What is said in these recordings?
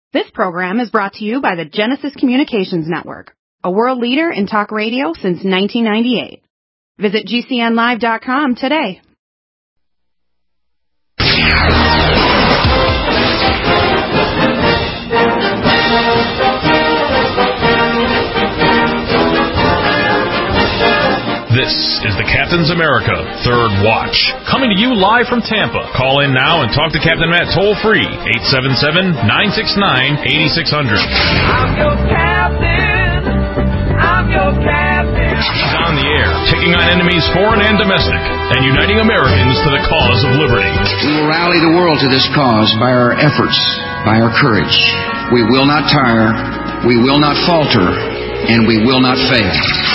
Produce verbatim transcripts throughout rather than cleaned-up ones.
This program is brought to you by the Genesis Communications Network, a world leader in talk radio since nineteen ninety-eight. Visit G C N live dot com today. This is the Captain's America Third Watch, coming to you live from Tampa. Call in now and talk to Captain Matt toll-free, eight seven seven, nine six nine, eight six zero zero. I'm your captain. I'm your captain. He's on the air, taking on enemies foreign and domestic, and uniting Americans to the cause of liberty. We will rally the world to this cause by our efforts, by our courage. We will not tire, we will not falter, and we will not fail.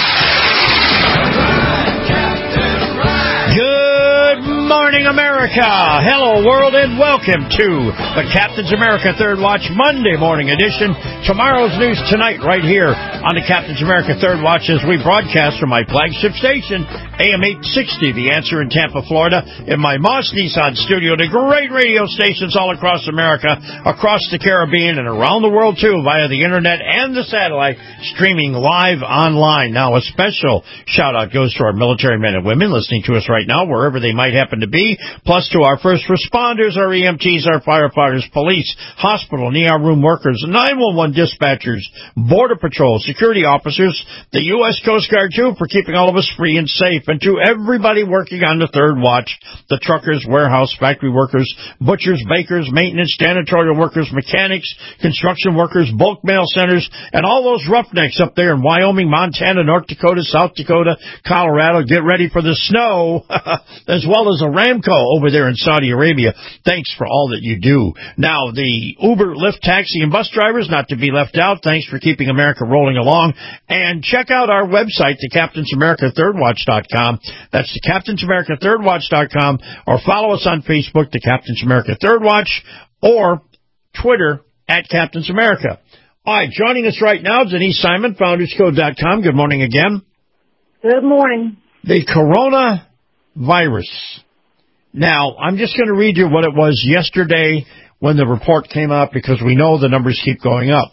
Good morning, America. Hello, world, and welcome to the Captain's America Third Watch Monday morning edition. Tomorrow's news tonight right here on the Captain's America Third Watch as we broadcast from my flagship station, A M eight sixty, The Answer in Tampa, Florida, in my Moss Nissan studio, to great radio stations all across America, across the Caribbean, and around the world, too, via the Internet and the satellite, streaming live online. Now, a special shout-out goes to our military men and women listening to us right now, wherever they might happen to be, plus to our first responders, our E M Ts, our firefighters, police, hospital, and E R room workers, nine one one dispatchers, Border Patrol, security officers, the U S Coast Guard, too, for keeping all of us free and safe, and to everybody working on the Third Watch, the truckers, warehouse, factory workers, butchers, bakers, maintenance, janitorial workers, mechanics, construction workers, bulk mail centers, and all those roughnecks up there in Wyoming, Montana, North Dakota, South Dakota, Colorado. Get ready for the snow, as well as Aramco over there in Saudi Arabia. Thanks for all that you do. Now, the Uber, Lyft, taxi, and bus drivers, not to be left out, thanks for keeping America rolling along. And check out our website, the Captain's America Third Watch dot com. That's the Captain's America Third Watch dot com. Or follow us on Facebook, the Captain's America Third Watch, or Twitter at Captain's America. All right, joining us right now, Denise Simon, Founders Code dot com. Good morning again. Good morning. The coronavirus. Now, I'm just going to read you what it was yesterday when the report came out, because we know the numbers keep going up.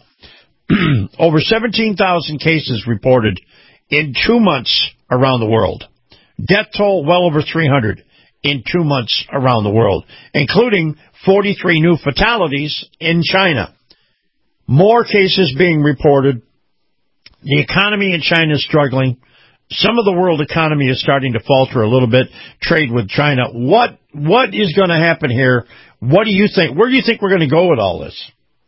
Over seventeen thousand cases reported in two months around the world. Death toll well over three hundred in two months around the world, including forty-three new fatalities in China. More cases being reported. The economy in China is struggling. Some of the world economy is starting to falter a little bit. Trade with China. What what is going to happen here? What do you think? Where do you think we're going to go with all this?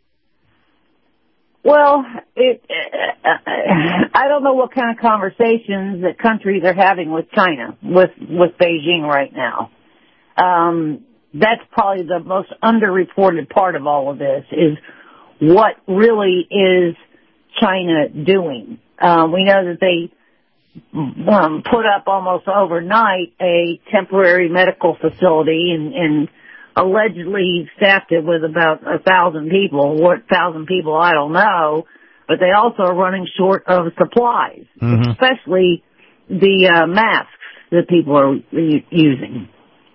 Well, it, uh, I don't know what kind of conversations that countries are having with China, with with Beijing right now. Um, that's probably the most underreported part of all of this, is what really is China doing. Um, we know that they um, put up almost overnight a temporary medical facility and, and allegedly staffed it with about a thousand people. What thousand people, I don't know. But they also are running short of supplies, mm-hmm. especially the uh, masks that people are using.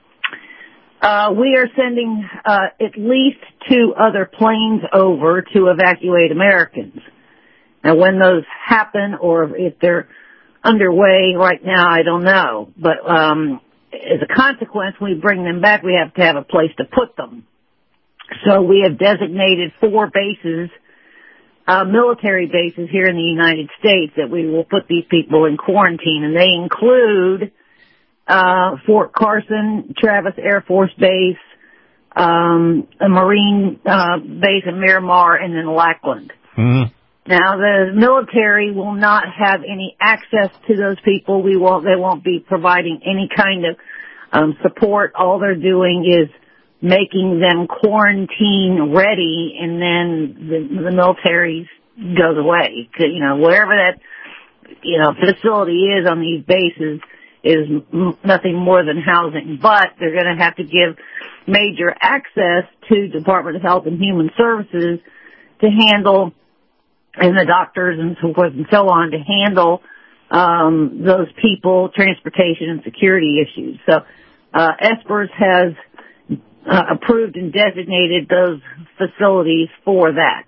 Uh, we are sending uh, at least two other planes over to evacuate Americans. Now, when those happen, or if they're underway right now, I don't know. But um, as a consequence, when we bring them back, we have to have a place to put them. So we have designated four bases, uh, military bases here in the United States, that we will put these people in quarantine, and they include uh, Fort Carson, Travis Air Force Base, um, a Marine uh, base in Miramar, and then Lackland. Mm-hmm. Now, the military will not have any access to those people. We won't, they won't be providing any kind of um, support. All they're doing is making them quarantine ready, and then the, the military goes away. You know, wherever that, you know, facility is on these bases is m- nothing more than housing. But they're going to have to give major access to Department of Health and Human Services to handle, and the doctors and so forth and so on, to handle um, those people, transportation and security issues. So uh, ESPERS has uh, approved and designated those facilities for that.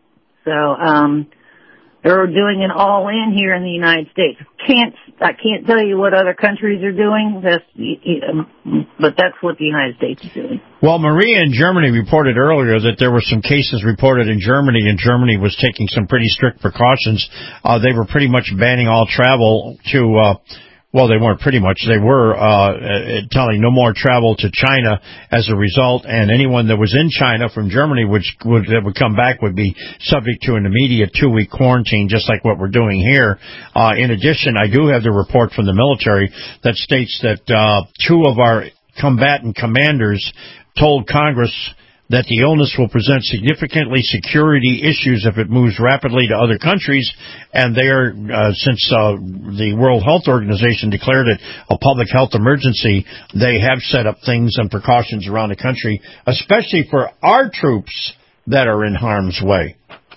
So, um, they're doing an all-in here in the United States. Can't I can't tell you what other countries are doing, that's, but that's what the United States is doing. Well, Maria in Germany reported earlier that there were some cases reported in Germany, and Germany was taking some pretty strict precautions. Uh, they were pretty much banning all travel to, uh, well, they weren't pretty much, they were uh, telling no more travel to China as a result, and anyone that was in China from Germany which would, that would come back would be subject to an immediate two-week quarantine, just like what we're doing here. Uh, in addition, I do have the report from the military that states that uh, two of our combatant commanders told Congress that the illness will present significantly security issues if it moves rapidly to other countries, and they are, uh, since uh, the World Health Organization declared it a public health emergency, they have set up things and precautions around the country, especially for our troops that are in harm's way.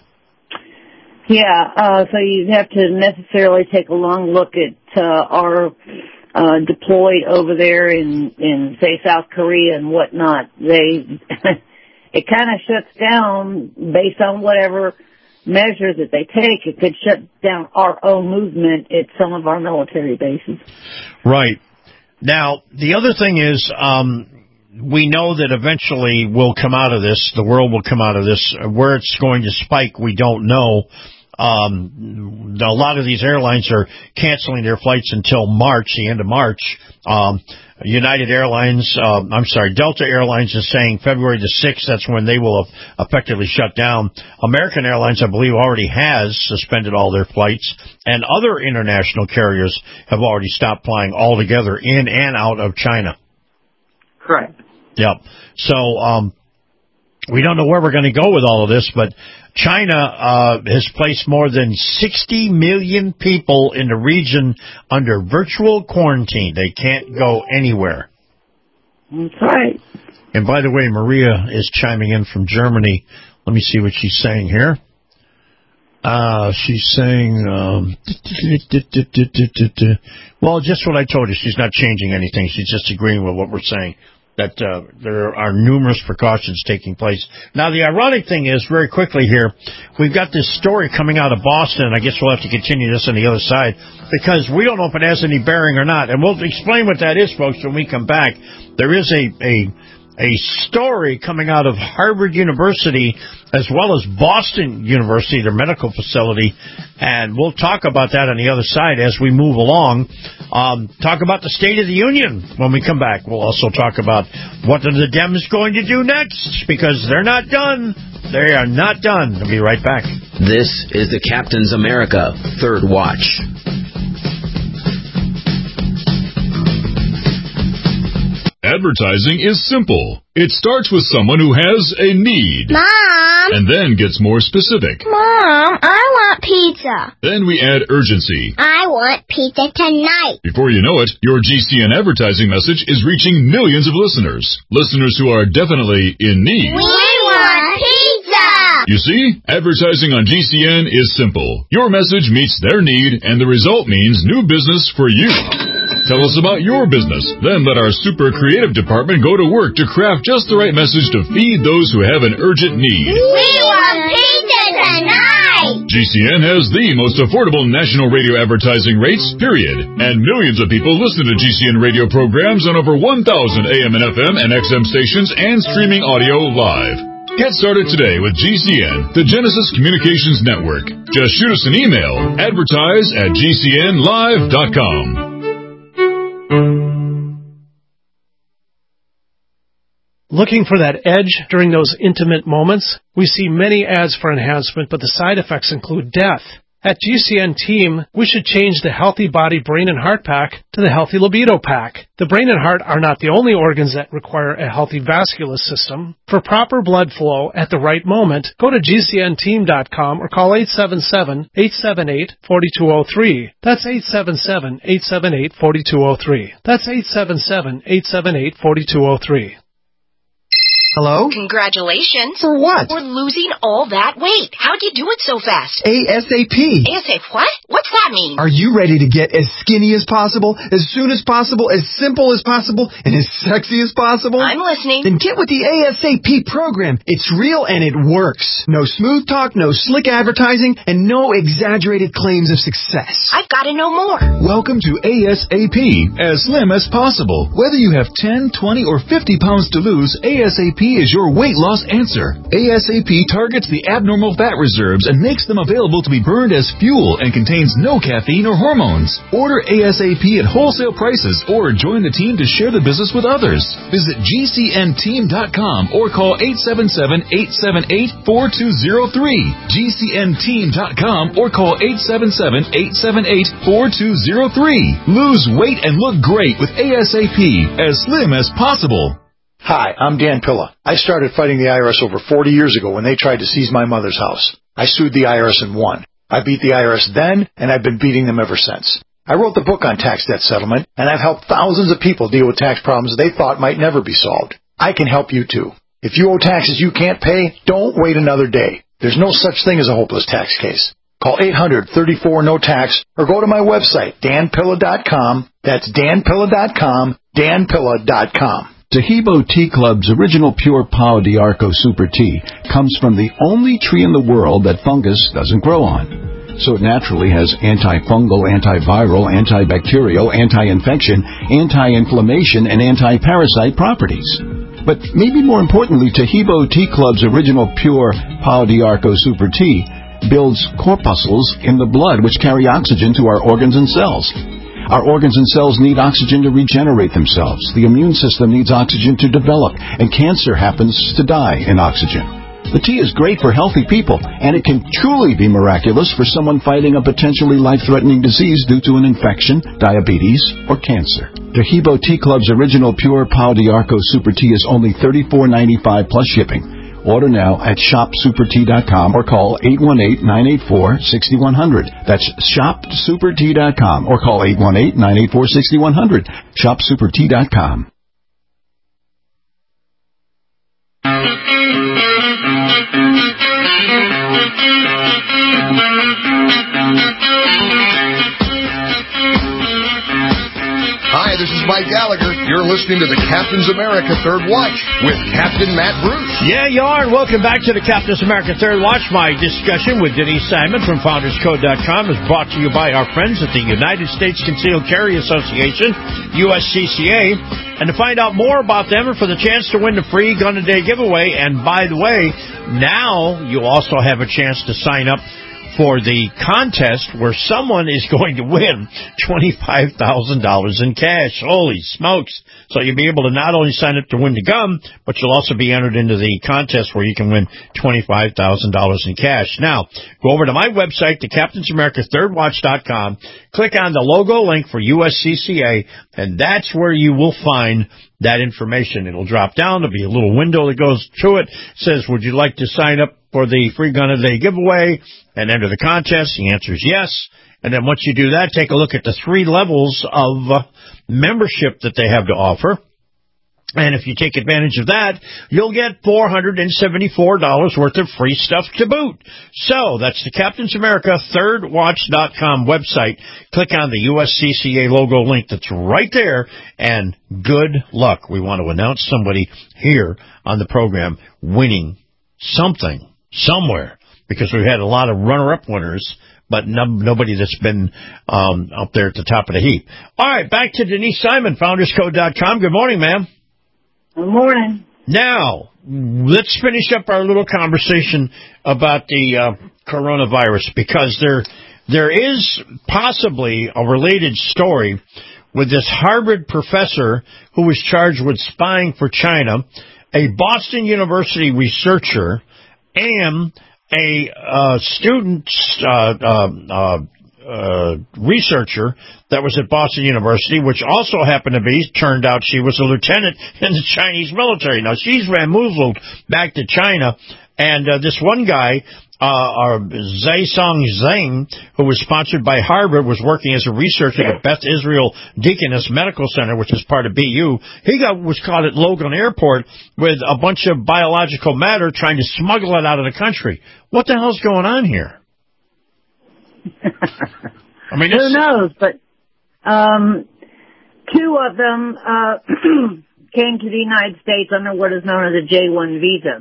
Yeah, uh, so you have to necessarily take a long look at uh, our uh, deployed over there in, in, say, South Korea and whatnot. They... It kind of shuts down based on whatever measures that they take. It could shut down our own movement at some of our military bases. Right. Now, the other thing is, um, we know that eventually we'll come out of this. The world will come out of this. Where it's going to spike, we don't know. Um, a lot of these airlines are canceling their flights until March, the end of March. Um, United Airlines, uh, I'm sorry, Delta Airlines is saying February the sixth, that's when they will have effectively shut down. American Airlines, I believe, already has suspended all their flights, and other international carriers have already stopped flying altogether in and out of China. Correct. Yep. So, um, we don't know where we're going to go with all of this, but China uh, has placed more than sixty million people in the region under virtual quarantine. They can't go anywhere. That's right. And by the way, Maria is chiming in from Germany. Let me see what she's saying here. Uh, she's saying, um, well, just what I told you. She's not changing anything. She's just agreeing with what we're saying, that uh, there are numerous precautions taking place. Now, the ironic thing is, very quickly here, we've got this story coming out of Boston, and I guess we'll have to continue this on the other side, because we don't know if it has any bearing or not. And we'll explain what that is, folks, when we come back. There is a... a A story coming out of Harvard University as well as Boston University, their medical facility, and we'll talk about that on the other side as we move along. Um, talk about the State of the Union when we come back. We'll also talk about what are the Dems going to do next, because they're not done. They are not done. We'll be right back. This is the Captain's America Third Watch. Advertising is simple. It starts with someone who has a need. Mom! And then gets more specific. Mom, I want pizza. Then we add urgency. I want pizza tonight. Before you know it, your G C N advertising message is reaching millions of listeners. Listeners who are definitely in need. We want pizza! You see, advertising on G C N is simple. Your message meets their need, and the result means new business for you. Tell us about your business. Then let our super creative department go to work to craft just the right message to feed those who have an urgent need. We want pizza tonight! G C N has the most affordable national radio advertising rates, period. And millions of people listen to G C N radio programs on over one thousand A M and F M and X M stations and streaming audio live. Get started today with G C N, the Genesis Communications Network. Just shoot us an email, advertise at G C N live dot com. Looking for that edge during those intimate moments? We see many ads for enhancement, but the side effects include death. At G C N Team, we should change the Healthy Body, Brain, and Heart Pack to the Healthy Libido Pack. The brain and heart are not the only organs that require a healthy vascular system. For proper blood flow at the right moment, go to G C N team dot com or call eight seven seven, eight seven eight, four two zero three. That's eight seven seven, eight seven eight, four two zero three. That's eight seven seven, eight seven eight, four two zero three. Hello? Congratulations. For what? For losing all that weight. How'd you do it so fast? ASAP. ASAP what? What's that mean? Are you ready to get as skinny as possible, as soon as possible, as simple as possible, and as sexy as possible? I'm listening. Then get with the ASAP program. It's real and it works. No smooth talk, no slick advertising, and no exaggerated claims of success. I've got to know more. Welcome to ASAP, as slim as possible. Whether you have ten, twenty, or fifty pounds to lose, ASAP is your weight loss answer. ASAP targets the abnormal fat reserves and makes them available to be burned as fuel and contains no caffeine or hormones. Order ASAP at wholesale prices or join the team to share the business with others. Visit G C N team dot com or call eight seven seven, eight seven eight, four two zero three. G C N team dot com or call eight seven seven, eight seven eight, four two zero three. Lose weight and look great with ASAP, as slim as possible. Hi, I'm Dan Pilla. I started fighting the I R S over forty years ago when they tried to seize my mother's house. I sued the I R S and won. I beat the I R S then, and I've been beating them ever since. I wrote the book on tax debt settlement, and I've helped thousands of people deal with tax problems they thought might never be solved. I can help you too. If you owe taxes you can't pay, don't wait another day. There's no such thing as a hopeless tax case. Call eight hundred, thirty-four, no tax or go to my website, dan pilla dot com. That's dan pilla dot com, dan pilla dot com. Tahibo Tea Club's original pure Pau d'Arco Super Tea comes from the only tree in the world that fungus doesn't grow on. So it naturally has antifungal, antiviral, antibacterial, anti-infection, anti-inflammation, and anti-parasite properties. But maybe more importantly, Tahibo Tea Club's original pure Pau d'Arco Super Tea builds corpuscles in the blood which carry oxygen to our organs and cells. Our organs and cells need oxygen to regenerate themselves. The immune system needs oxygen to develop, and cancer happens to die in oxygen. The tea is great for healthy people, and it can truly be miraculous for someone fighting a potentially life-threatening disease due to an infection, diabetes, or cancer. Tahibo Tea Club's original pure Pau d'Arco Super Tea is only thirty-four ninety-five plus shipping. Order now at shop super tea dot com or call eight one eight, nine eight four, six one zero zero. That's shop super tea dot com or call eight one eight, nine eight four, six one zero zero. shop super tea dot com. Hi, this is Mike Gallagher. You're listening to the Captain's America Third Watch with Captain Matt Bruce. Yeah, you are, and welcome back to the Captain's America Third Watch. My discussion with Denise Simon from founders code dot com is brought to you by our friends at the United States Concealed Carry Association, U S C C A. And to find out more about them and for the chance to win the free Gun a Day giveaway, and by the way, now you also have a chance to sign up for the contest where someone is going to win twenty-five thousand dollars in cash. Holy smokes. So you'll be able to not only sign up to win the gun, but you'll also be entered into the contest where you can win twenty-five thousand dollars in cash. Now, go over to my website, the Captain's America Third Watch dot com, click on the logo link for U S C C A, and that's where you will find that information. It'll drop down. There'll be a little window that goes through it. It says, would you like to sign up for the free Gun a Day giveaway and enter the contest? The answer is yes. And then once you do that, take a look at the three levels of uh, membership that they have to offer. And if you take advantage of that, you'll get four hundred seventy-four dollars worth of free stuff to boot. So that's the Captain's America Third Watch dot com website. Click on the U S C C A logo link that's right there, and good luck. We want to announce somebody here on the program winning something somewhere, because we've had a lot of runner-up winners, but no, nobody that's been um, up there at the top of the heap. All right, back to Denise Simon, founders code dot com. Good morning, ma'am. Good morning. Now, let's finish up our little conversation about the uh, coronavirus, because there there is possibly a related story with this Harvard professor who was charged with spying for China, a Boston University researcher, and a uh, student uh, uh, uh, uh, researcher that was at Boston University, which also happened to be, turned out she was a lieutenant in the Chinese military. Now, she's bamboozled back to China, and uh, this one guy uh, or Zaisong Zhang, who was sponsored by Harvard, was working as a researcher at Beth Israel Deaconess Medical Center, which is part of B U. He got was caught at Logan Airport with a bunch of biological matter trying to smuggle it out of the country. What the hell's going on here? I mean, who knows? But um, two of them uh, came to the United States under what is known as a J one visa.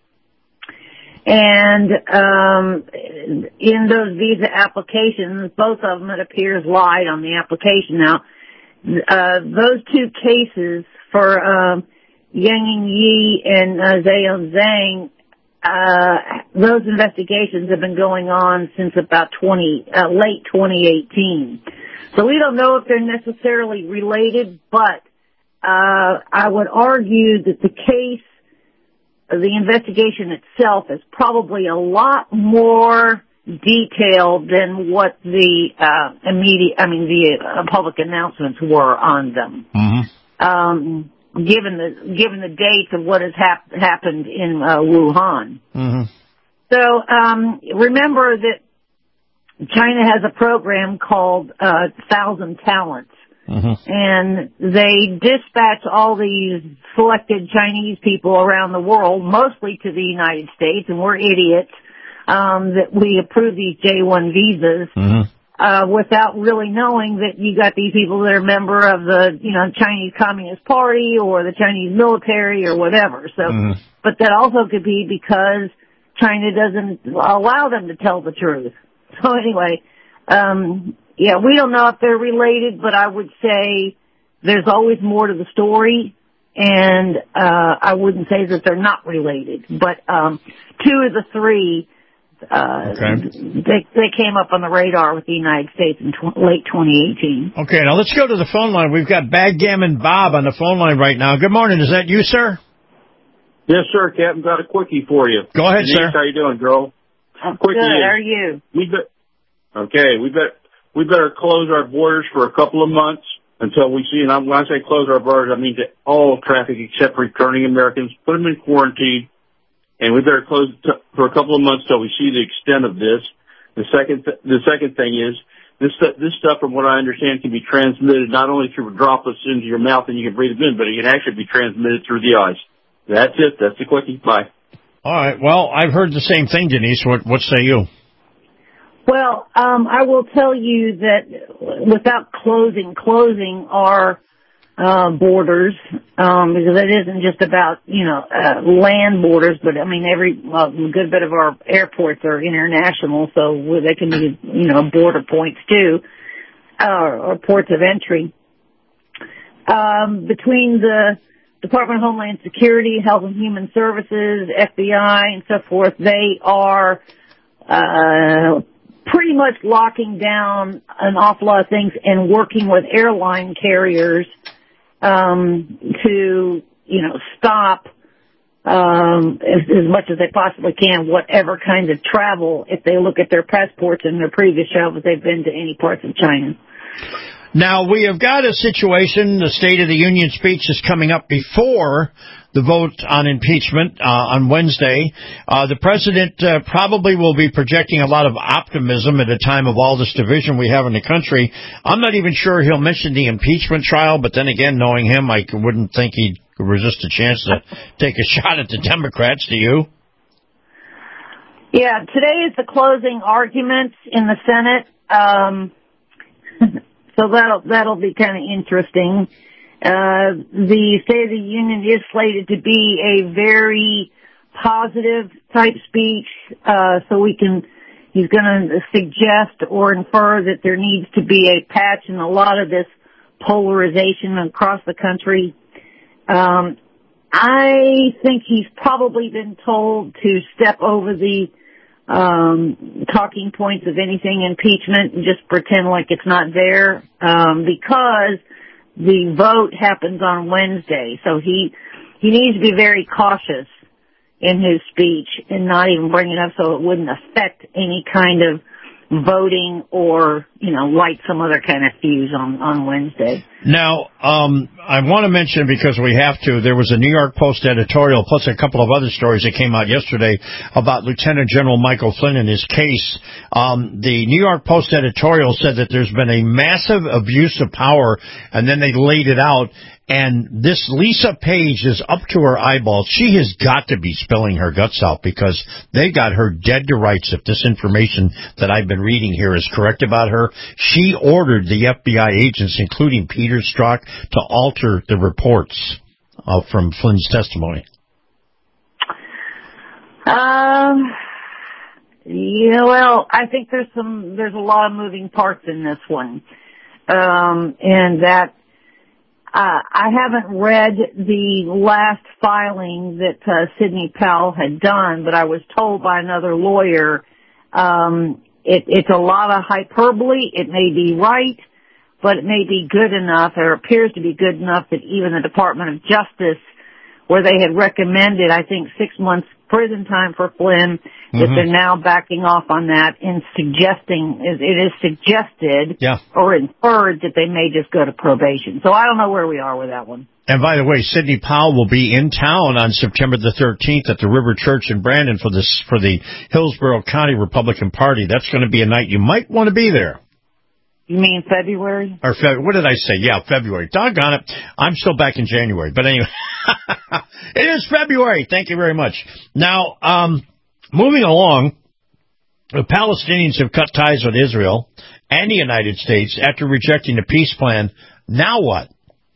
And um, in those visa applications, both of them, it appears, lied on the application. Now, uh, those two cases for um, Yang Yi and uh, Zayon Zhang, uh, those investigations have been going on since about twenty uh, late twenty eighteen. So we don't know if they're necessarily related, but uh, I would argue that the case, the investigation itself, is probably a lot more detailed than what the uh, immediate, I mean, the uh, public announcements were on them. Mm-hmm. Um, given the given the dates of what has hap- happened in uh, Wuhan. Mm-hmm. So um, remember that China has a program called uh, Thousand Talents. Mm-hmm. And they dispatch all these selected Chinese people around the world, mostly to the United States, and we're idiots um, that we approve these J one visas Mm-hmm. uh, without really knowing that you got these people that are a member of the, you know, Chinese Communist Party or the Chinese military or whatever. So, Mm-hmm. but that also could be because China doesn't allow them to tell the truth. So anyway, um, yeah, we don't know if they're related, but I would say there's always more to the story, and uh, I wouldn't say that they're not related. But um, two of the three, uh, okay. they they came up on the radar with the United States in tw- late twenty eighteen. Okay, now let's go to the phone line. We've got Backgammon Bob on the phone line right now. Good morning. Is that you, sir? Yes, sir, Captain. Got a quickie for you. Go ahead, Denise, sir. How you doing, girl? Quickie Good. is, How are you? We be, okay, we bet. We better close our borders for a couple of months until we see, and when I say close our borders, I mean to all traffic except returning Americans, put them in quarantine, and we better close it t- for a couple of months till we see the extent of this. The second, th- the second thing is, this, st- this stuff, from what I understand, can be transmitted not only through droplets into your mouth and you can breathe them in, but it can actually be transmitted through the eyes. That's it. That's the quickie. Bye. All right. Well, I've heard the same thing, Denise. What, what say you? Well, um, I will tell you that without closing, closing our uh, borders, um, because it isn't just about, you know, uh, land borders, but I mean, every well, a good bit of our airports are international, so they can be, you know, border points too, uh, or ports of entry. Um, between the Department of Homeland Security, Health and Human Services, F B I, and so forth, they are uh pretty much locking down an awful lot of things and working with airline carriers um, to, you know, stop um, as, as much as they possibly can whatever kinds of travel, if they look at their passports and their previous travels, they've been to any parts of China. Now, we have got a situation, the State of the Union speech is coming up before the vote on impeachment uh, on Wednesday. Uh, the president uh, probably will be projecting a lot of optimism at a time of all this division we have in the country. I'm not even sure he'll mention the impeachment trial, but then again, knowing him, I wouldn't think he'd resist a chance to take a shot at the Democrats. Do you? Yeah, today is the closing arguments in the Senate. Um, so that'll, that'll be kind of interesting. Uh, the State of the Union is slated to be a very positive type speech, uh, so we can, he's going to suggest or infer that there needs to be a patch in a lot of this polarization across the country. Um, I think he's probably been told to step over the um, talking points of anything impeachment and just pretend like it's not there, um, because the vote happens on Wednesday. So he he needs to be very cautious in his speech and not even bring it up so it wouldn't affect any kind of voting or, you know, light some other kind of fuse on, on Wednesday. Now, um, I want to mention, because we have to, there was a New York Post editorial, plus a couple of other stories that came out yesterday about Lieutenant General Michael Flynn and his case. Um, the New York Post editorial said that there's been a massive abuse of power, and then they laid it out. And this Lisa Page is up to her eyeballs. She has got to be spilling her guts out, because they got her dead to rights if this information that I've been reading here is correct about her. She ordered the F B I agents, including Peter Strzok, to alter the reports uh, from Flynn's testimony. Um, yeah, well, I think there's some, there's a lot of moving parts in this one. Um, and that, Uh, I haven't read the last filing that uh, Sidney Powell had done, but I was told by another lawyer um, it, it's a lot of hyperbole. It may be right, but it may be good enough, or appears to be good enough, that even the Department of Justice, where they had recommended, I think, six months prison time for Flynn, mm-hmm. that they're now backing off on that and suggesting, it is suggested yeah. or inferred that they may just go to probation. So I don't know where we are with that one. And by the way, Sidney Powell will be in town on September the thirteenth at the River Church in Brandon for this, for the Hillsborough County Republican Party. That's going to be a night you might want to be there. You mean February? Or Fe- what did I say? Yeah, February. Doggone it. I'm still back in January. But anyway, it is February. Thank you very much. Now, um, moving along, the Palestinians have cut ties with Israel and the United States after rejecting the peace plan. Now what?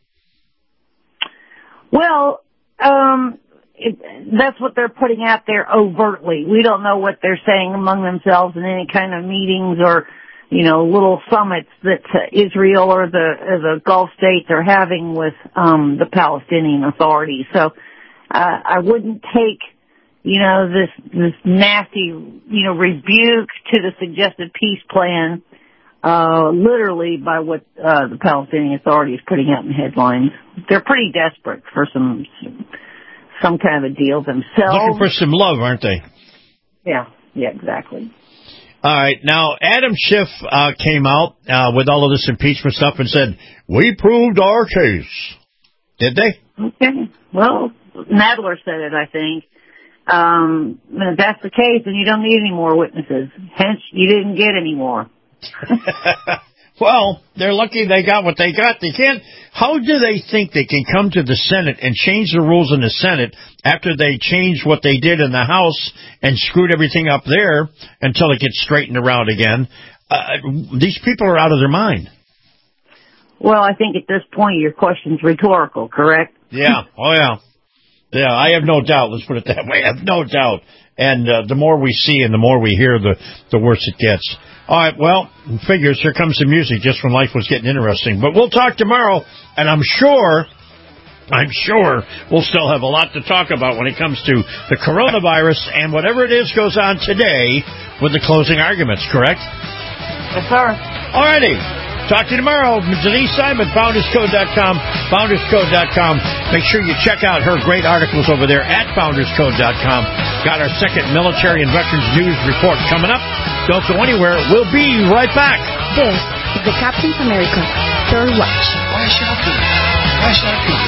Well, um, it, that's what they're putting out there overtly. We don't know what they're saying among themselves in any kind of meetings or, you know, little summits that uh, Israel or the or the Gulf states are having with um, the Palestinian Authority. So uh, I wouldn't take, you know, this this nasty, you know, rebuke to the suggested peace plan uh, literally by what uh, the Palestinian Authority is putting out in headlines. They're pretty desperate for some some kind of a deal themselves. Looking for some love, aren't they? Yeah, yeah, exactly. All right. Now, Adam Schiff uh, came out uh, with all of this impeachment stuff and said, we proved our case. Did they? Okay. Well, Nadler said it, I think. Um, if that's the case, then you don't need any more witnesses. Hence, you didn't get any more. Well, they're lucky they got what they got. They can't. How do they think they can come to the Senate and change the rules in the Senate after they changed what they did in the House and screwed everything up there until it gets straightened around again? Uh, these people are out of their mind. Well, I think at this point your question's rhetorical, correct? Yeah. Oh, yeah. Yeah, I have no doubt. Let's put it that way. I have no doubt. And uh, the more we see and the more we hear, the, the worse it gets. All right, well, figures, here comes the music just when life was getting interesting. But we'll talk tomorrow, and I'm sure, I'm sure we'll still have a lot to talk about when it comes to the coronavirus and whatever it is goes on today with the closing arguments, correct? Yes, sir. All righty. Talk to you tomorrow. Denise Simon, founders code dot com, founders code dot com. Make sure you check out her great articles over there at founders code dot com. Got our second military and veterans news report coming up. Don't go anywhere. We'll be right back. This is the Captain's America Third Watch. Why shopping? Why shopping?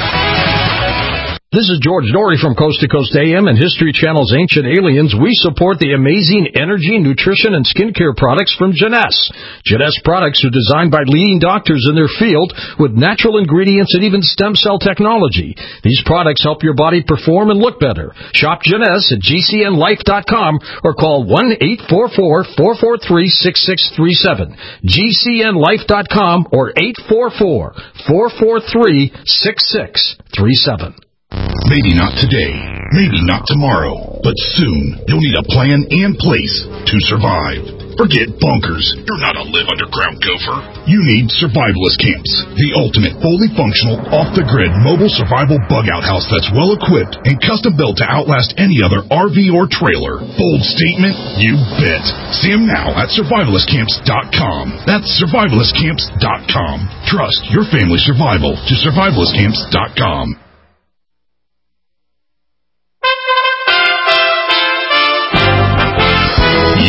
This is George Dory from Coast to Coast A M and History Channel's Ancient Aliens. We support the amazing energy, nutrition, and skincare products from Jeunesse. Jeunesse products are designed by leading doctors in their field with natural ingredients and even stem cell technology. These products help your body perform and look better. Shop Jeunesse at G C N life dot com or call one eight four four, four four three, six six three seven. G C N life dot com or eight four four, four four three, six six three seven. Maybe not today, maybe not tomorrow, but soon you'll need a plan and place to survive. Forget bunkers. You're not a live underground gopher. You need survivalist camps, the ultimate fully functional, off-the-grid mobile survival bug-out house that's well-equipped and custom-built to outlast any other R V or trailer. Bold statement? You bet. See them now at survivalist camps dot com. That's survivalist camps dot com. Trust your family's survival to survivalist camps dot com.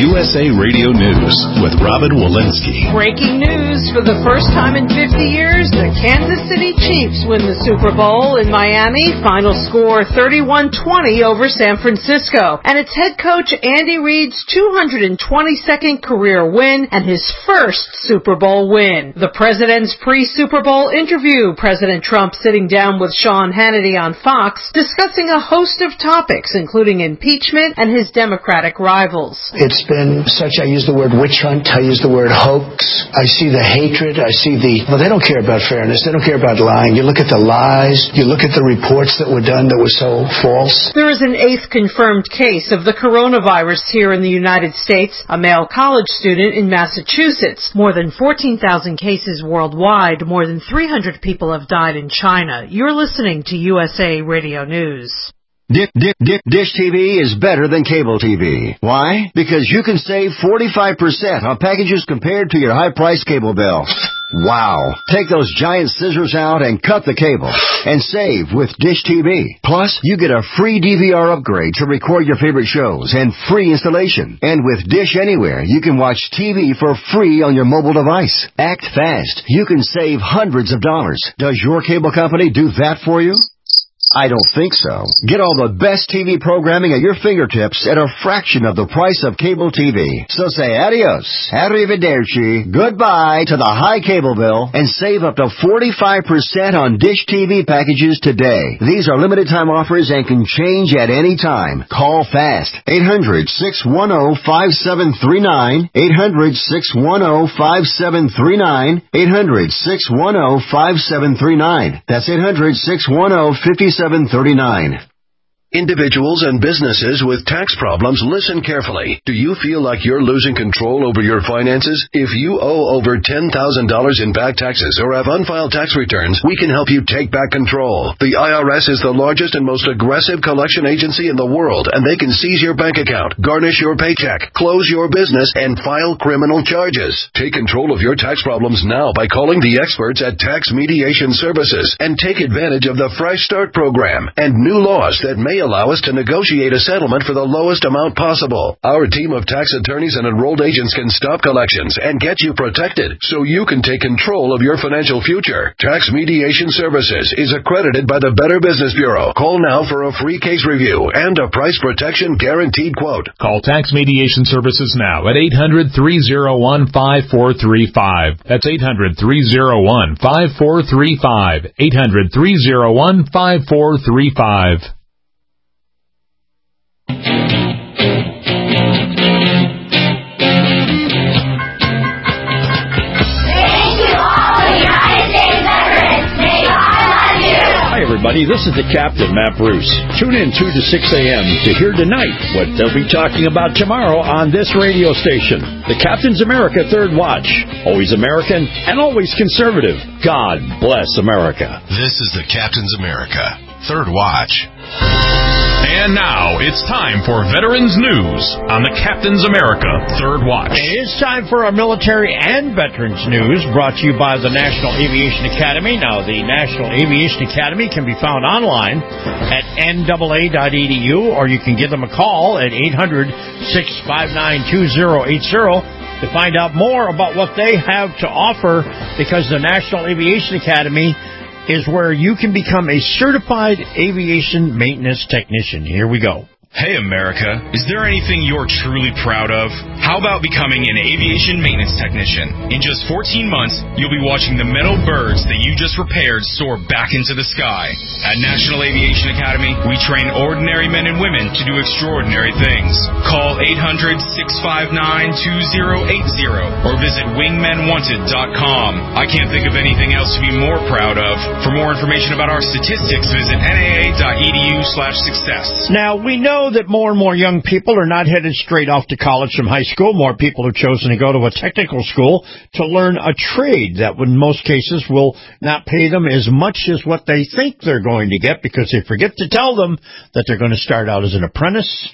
U S A Radio News with Robin Walensky. Breaking news. For the first time in fifty years, the Kansas City Chiefs win the Super Bowl in Miami. Final score thirty-one twenty over San Francisco. And it's head coach Andy Reid's two hundred twenty-second career win and his first Super Bowl win. The president's pre-Super Bowl interview. President Trump sitting down with Sean Hannity on Fox, discussing a host of topics, including impeachment and his Democratic rivals. It's been such, I use the word witch hunt, I use the word hoax. I see the hatred, I see the, well, they don't care about fairness, they don't care about lying. You look at the lies, you look at the reports that were done that were so false. There is an eighth confirmed case of the coronavirus here in the United States, a male college student in Massachusetts. More than fourteen thousand cases worldwide, more than three hundred people have died in China. You're listening to U S A Radio News. Dish, Dish, Dish T V is better than cable T V. Why? Because you can save forty-five percent on packages compared to your high-priced cable bill. Wow. Take those giant scissors out and cut the cable and save with Dish T V. Plus, you get a free D V R upgrade to record your favorite shows and free installation. And with Dish Anywhere, you can watch T V for free on your mobile device. Act fast. You can save hundreds of dollars. Does your cable company do that for you? I don't think so. Get all the best T V programming at your fingertips at a fraction of the price of cable T V. So say adios, arrivederci, goodbye to the high cable bill and save up to forty-five percent on Dish T V packages today. These are limited time offers and can change at any time. Call fast. eight hundred, six one zero, five seven three nine. eight hundred, six one zero, five seven three nine. eight hundred, six one zero, five seven three nine. That's eight hundred, six one zero, five seven three nine. Individuals and businesses with tax problems, listen carefully. Do you feel like you're losing control over your finances? If you owe over ten thousand dollars in back taxes or have unfiled tax returns, we can help you take back control. The I R S is the largest and most aggressive collection agency in the world, and they can seize your bank account, garnish your paycheck, close your business, and file criminal charges. Take control of your tax problems now by calling the experts at Tax Mediation Services and take advantage of the Fresh Start program and new laws that may allow us to negotiate a settlement for the lowest amount possible. Our team of tax attorneys and enrolled agents can stop collections and get you protected so you can take control of your financial future. Tax Mediation Services is accredited by the Better Business Bureau. Call now for a free case review and a price protection guaranteed quote. Call Tax Mediation Services now at eight hundred, three oh one, five four three five. That's eight hundred, three oh one, five four three five. eight hundred, three oh one, five four three five. Hi, everybody. This is the Captain, Matt Bruce. Tune in two to six a.m. to hear tonight what they'll be talking about tomorrow on this radio station. The Captain's America Third Watch. Always American and always conservative. God bless America. This is the Captain's America Third Watch. And now it's time for Veterans News on the Captain's America Third Watch. It is time for our military and veterans news, brought to you by the National Aviation Academy. Now, the National Aviation Academy can be found online at N A A dot E D U, or you can give them a call at eight hundred, six five nine, two oh eight oh to find out more about what they have to offer, because the National Aviation Academy is where you can become a certified aviation maintenance technician. Here we go. Hey, America, is there anything you're truly proud of? How about becoming an aviation maintenance technician? In just fourteen months, you'll be watching the metal birds that you just repaired soar back into the sky. At National Aviation Academy, we train ordinary men and women to do extraordinary things. Call eight hundred, six five nine, two oh eight oh or visit wingmen wanted dot com. I can't think of anything else to be more proud of. For more information about our statistics, visit N A A dot E D U slash success. Now, we know that more and more young people are not headed straight off to college from high school. More people have chosen to go to a technical school to learn a trade that in most cases will not pay them as much as what they think they're going to get, because they forget to tell them that they're going to start out as an apprentice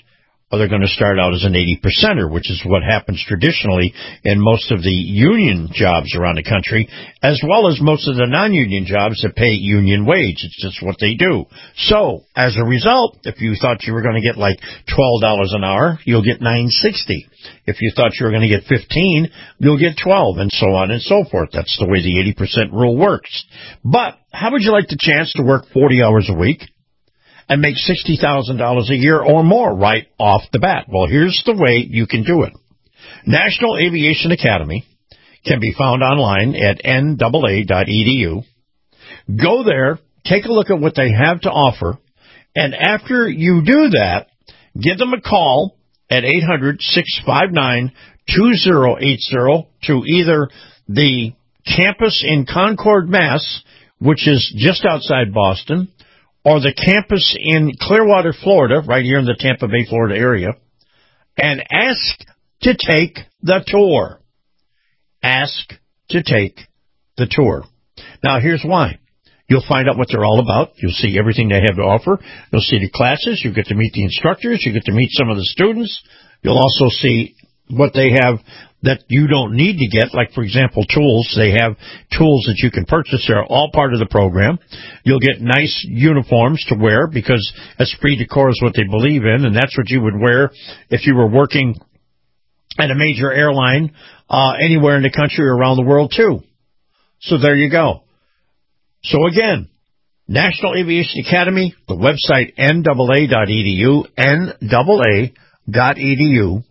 or they're going to start out as an eighty percenter, which is what happens traditionally in most of the union jobs around the country, as well as most of the non-union jobs that pay union wage. It's just what they do. So, as a result, if you thought you were going to get like twelve dollars an hour, you'll get nine sixty. If you thought you were going to get fifteen, you'll get twelve, and so on and so forth. That's the way the eighty percent rule works. But how would you like the chance to work forty hours a week and make sixty thousand dollars a year or more right off the bat? Well, here's the way you can do it. National Aviation Academy can be found online at N A A dot E D U. Go there, take a look at what they have to offer, and after you do that, give them a call at eight hundred, six five nine, two zero eight zero to either the campus in Concord, Mass., which is just outside Boston, or the campus in Clearwater, Florida, right here in the Tampa Bay, Florida area, and ask to take the tour. Ask to take the tour. Now, here's why. You'll find out what they're all about. You'll see everything they have to offer. You'll see the classes. You'll get to meet the instructors. You get to meet some of the students. You'll also see what they have that you don't need to get, like, for example, tools. They have tools that you can purchase. They're all part of the program. You'll get nice uniforms to wear because esprit de corps is what they believe in, and that's what you would wear if you were working at a major airline uh, anywhere in the country or around the world, too. So there you go. So, again, National Aviation Academy, the website N A A dot E D U, N A A dot E D U,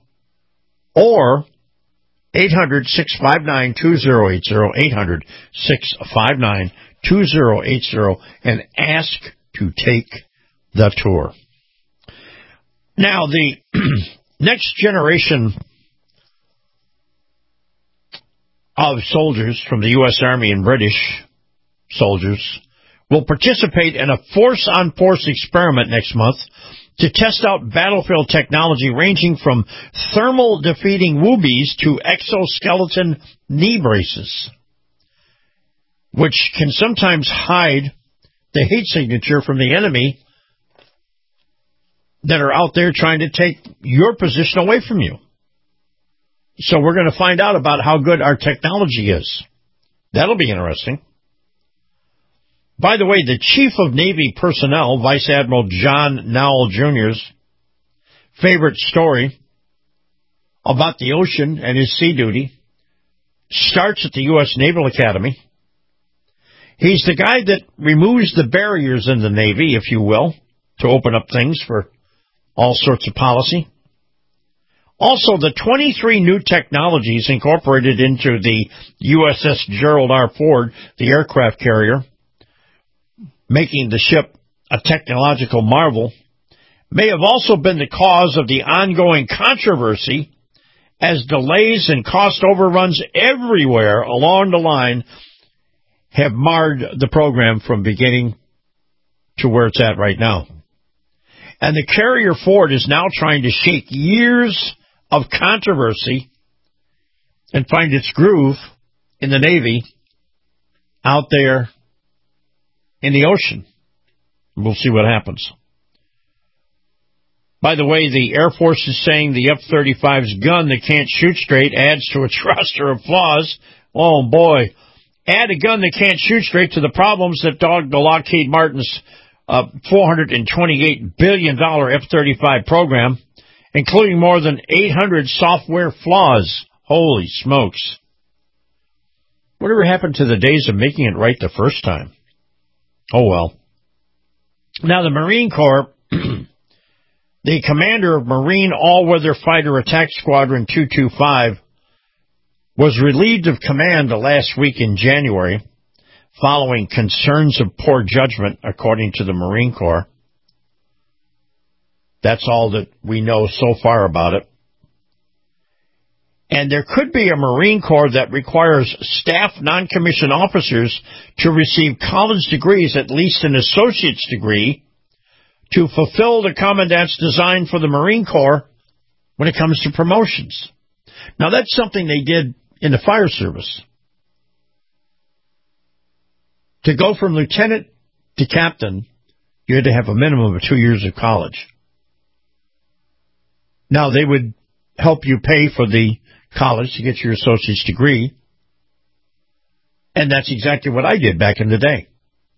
or eight hundred, six five nine, two zero eight zero, eight hundred, six five nine, two zero eight zero, and ask to take the tour. Now, the next generation of soldiers from the U S Army and British soldiers will participate in a force-on-force experiment next month to test out battlefield technology ranging from thermal defeating woobies to exoskeleton knee braces, which can sometimes hide the hate signature from the enemy that are out there trying to take your position away from you. So we're going to find out about how good our technology is. That'll be interesting. By the way, the Chief of Navy Personnel, Vice Admiral John Nowell Junior's favorite story about the ocean and his sea duty starts at the U S Naval Academy. He's the guy that removes the barriers in the Navy, if you will, to open up things for all sorts of policy. Also, the twenty-three new technologies incorporated into the U S S Gerald R. Ford, the aircraft carrier, making the ship a technological marvel, may have also been the cause of the ongoing controversy as delays and cost overruns everywhere along the line have marred the program from beginning to where it's at right now. And the carrier Ford is now trying to shake years of controversy and find its groove in the Navy out there in the ocean. We'll see what happens. By the way, the Air Force is saying the F thirty-five's gun that can't shoot straight adds to its roster of flaws. Oh, boy. Add a gun that can't shoot straight to the problems that dogged the Lockheed Martin's uh, four hundred twenty-eight billion dollars F thirty-five program, including more than eight hundred software flaws. Holy smokes. Whatever happened to the days of making it right the first time? Oh, well. Now, the Marine Corps, the commander of Marine All-Weather Fighter Attack Squadron two twenty-five, was relieved of command last week in January following concerns of poor judgment, according to the Marine Corps. That's all that we know so far about it. And there could be a Marine Corps that requires staff non-commissioned officers to receive college degrees, at least an associate's degree, to fulfill the commandant's design for the Marine Corps when it comes to promotions. Now, that's something they did in the fire service. To go from lieutenant to captain, you had to have a minimum of two years of college. Now, they would help you pay for the college to get your associate's degree. And that's exactly what I did back in the day.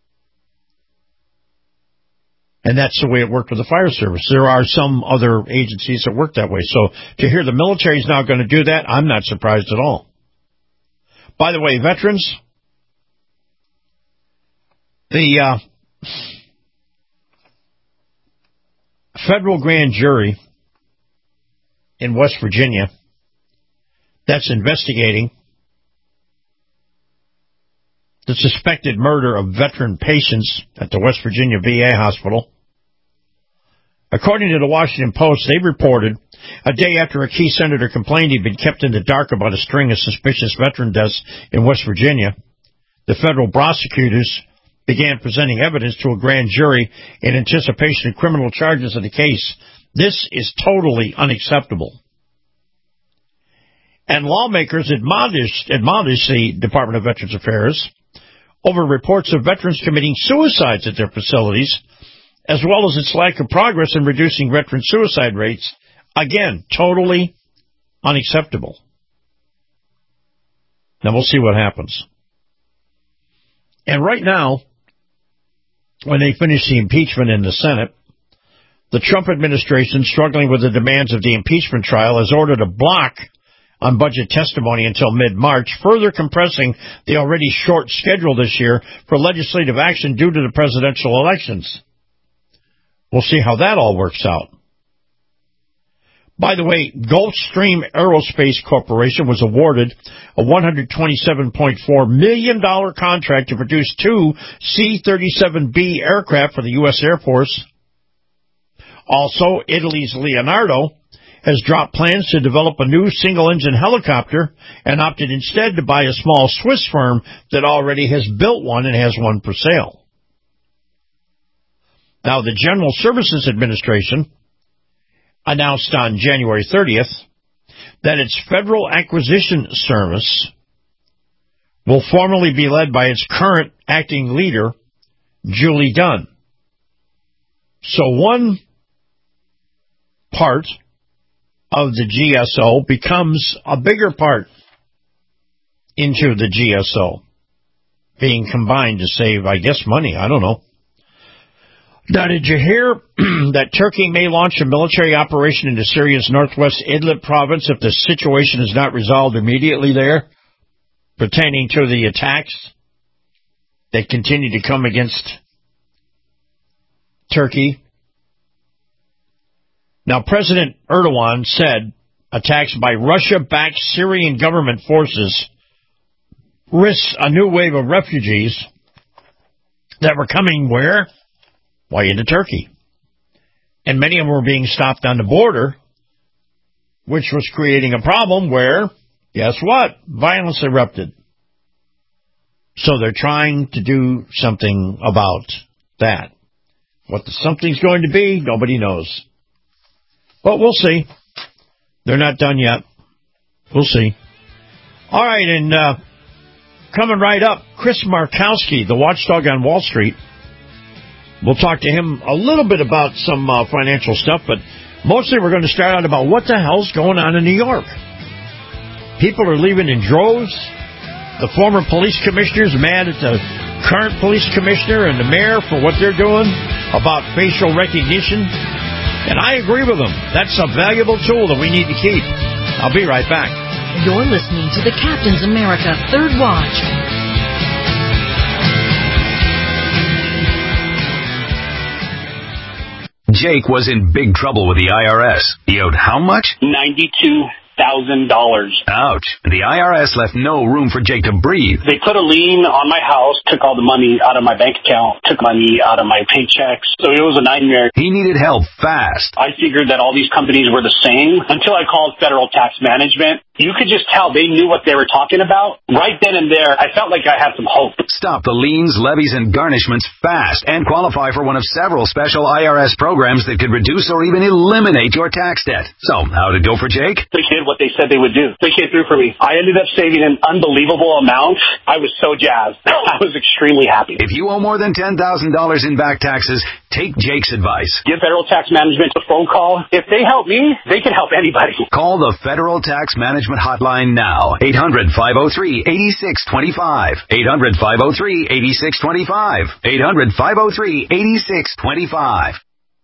And that's the way it worked with the fire service. There are some other agencies that work that way. So to hear the military is now going to do that, I'm not surprised at all. By the way, veterans, the uh, federal grand jury in West Virginia that's investigating the suspected murder of veteran patients at the West Virginia V A hospital. According to the Washington Post, they reported a day after a key senator complained he'd been kept in the dark about a string of suspicious veteran deaths in West Virginia, the federal prosecutors began presenting evidence to a grand jury in anticipation of criminal charges in the case. This is totally unacceptable. And lawmakers admonished, admonished the Department of Veterans Affairs over reports of veterans committing suicides at their facilities, as well as its lack of progress in reducing veteran suicide rates. Again, totally unacceptable. Now we'll see what happens. And right now, when they finish the impeachment in the Senate, the Trump administration, struggling with the demands of the impeachment trial, has ordered a block on budget testimony until mid-March, further compressing the already short schedule this year for legislative action due to the presidential elections. We'll see how that all works out. By the way, Gulfstream Aerospace Corporation was awarded a one hundred twenty-seven point four million dollars contract to produce two C thirty-seven B aircraft for the U S Air Force. Also, Italy's Leonardo has dropped plans to develop a new single-engine helicopter and opted instead to buy a small Swiss firm that already has built one and has one for sale. Now, the General Services Administration announced on January thirtieth that its Federal Acquisition Service will formally be led by its current acting leader, Julie Dunn. So one part of the G S O becomes a bigger part into the G S O, being combined to save, I guess, money. I don't know. Now, did you hear that Turkey may launch a military operation into Syria's northwest Idlib province if the situation is not resolved immediately there, pertaining to the attacks that continue to come against Turkey? Now, President Erdogan said attacks by Russia-backed Syrian government forces risk a new wave of refugees that were coming where? Why, into Turkey. And many of them were being stopped on the border, which was creating a problem where, guess what? Violence erupted. So they're trying to do something about that. What the something's going to be, nobody knows. But we'll see. They're not done yet. We'll see. All right, and uh, coming right up, Chris Markowski, the watchdog on Wall Street. We'll talk to him a little bit about some uh, financial stuff, but mostly we're going to start out about what the hell's going on in New York. People are leaving in droves. The former police commissioner's mad at the current police commissioner and the mayor for what they're doing about facial recognition. And I agree with them. That's a valuable tool that we need to keep. I'll be right back. You're listening to the Captain's America Third Watch. Jake was in big trouble with the I R S. He owed how much? ninety-two thousand dollars. Ouch. The I R S left no room for Jake to breathe. They put a lien on my house, took all the money out of my bank account, took money out of my paychecks. So it was a nightmare. He needed help fast. I figured that all these companies were the same until I called Federal Tax Management. You could just tell they knew what they were talking about. Right then and there, I felt like I had some hope. Stop the liens, levies, and garnishments fast and qualify for one of several special I R S programs that could reduce or even eliminate your tax debt. So, how'd it go for Jake? The kid what they said they would do. They came through for me. I ended up saving an unbelievable amount. I was so jazzed. I was extremely happy. If you owe more than ten thousand dollars in back taxes, take Jake's advice. Give Federal Tax Management a phone call. If they help me, they can help anybody. Call the Federal Tax Management Hotline now. eight hundred, five oh three, eight six two five. eight hundred, five oh three, eight six two five. eight hundred, five oh three, eight six two five.